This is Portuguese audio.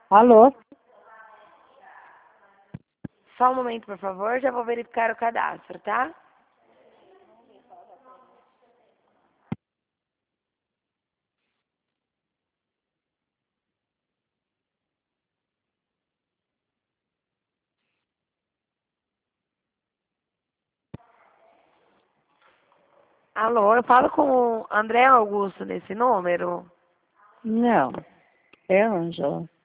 Alô? Só um momento, por favor, já vou verificar o cadastro, tá? Alô, eu falo com o André Augusto nesse número? Não, é Ângela.